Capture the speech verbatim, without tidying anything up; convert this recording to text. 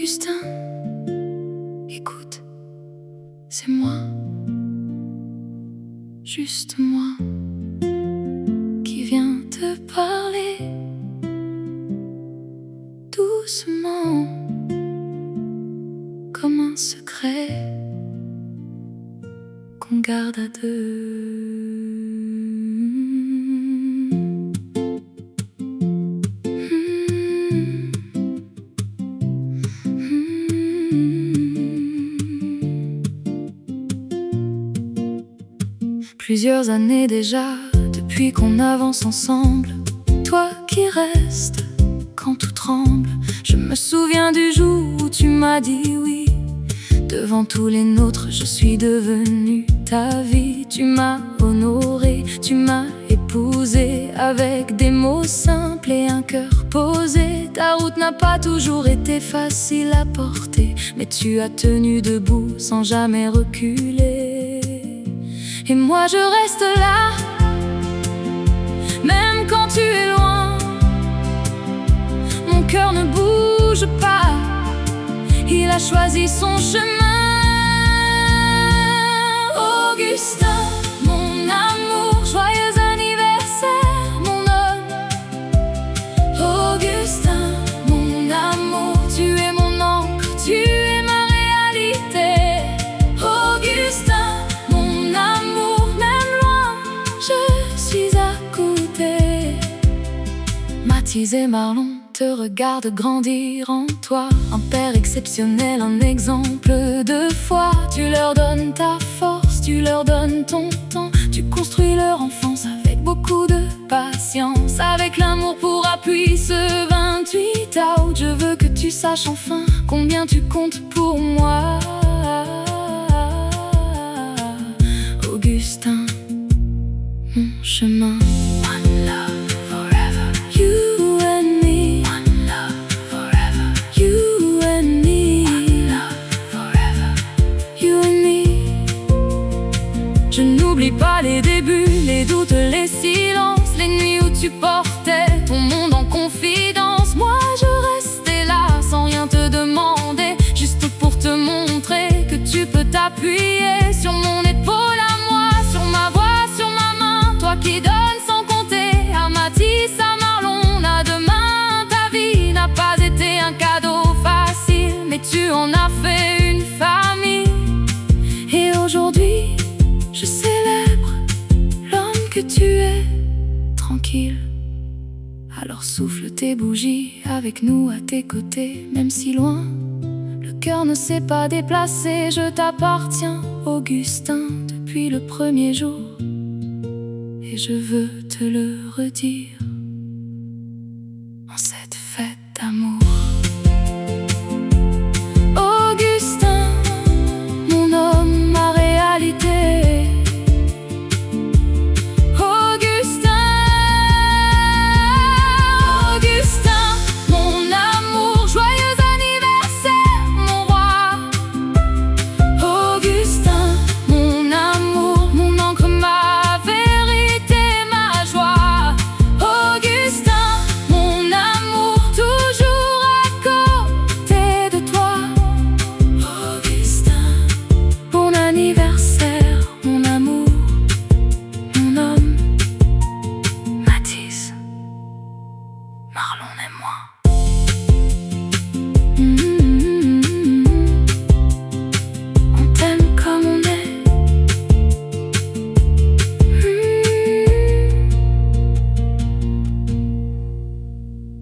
Augustin, écoute, c'est moi, juste moi, qui viens te parler doucement, comme un secret qu'on garde à deux. Plusieurs années déjà, depuis qu'on avance ensemble. Toi qui restes quand tout tremble. Je me souviens du jour où tu m'as dit oui. Devant tous les nôtres, je suis devenue ta vie. Tu m'as honoré, tu m'as épousé, avec des mots simples et un cœur posé. Ta route n'a pas toujours été facile à porter, mais tu as tenu debout sans jamais reculer. Et moi je reste là, même quand tu es loin. Mon cœur ne bouge pas, il a choisi son chemin. Augustin, mon amour, joyeux anniversaire, mon homme. Augustin, mon amour, tu es mon encre, tu es ma réalité. Augustin, mon amour, même loin, je suis à côté. Mathis et Marlon te regarde grandir en toi, un père exceptionnel, un exemple de foi. Tu leur donnes ta force, tu leur donnes ton temps, tu construis leur enfance avec beaucoup de patience, avec l'amour pour appui. Ce vingt-huit août, je veux que tu saches enfin combien tu comptes pour moi. Augustin, mon chemin. One love forever. You and me. One love forever. You and me. One love forever. You and me. Je n'oublie pas les débuts, les doutes, les silences, les nuits où tu portais ton monde en confidence. Moi je restais là sans rien te demander, juste pour te montrer que tu peux t'appuyer sur mon épaule à moi, sur ma voix, sur ma main. Toi qui donnes sans compter à Mathis, à Marlon, à demain. Ta vie n'a pas été un cadeau facile, mais tu en as fait une famille. Et aujourd'hui, je célèbre l'homme que tu es, tranquille. Alors souffle tes bougies avec nous à tes côtés, même si loin. Le cœur ne s'est pas déplacé, je t'appartiens, Augustin, depuis le premier jour. Et je veux te le redire.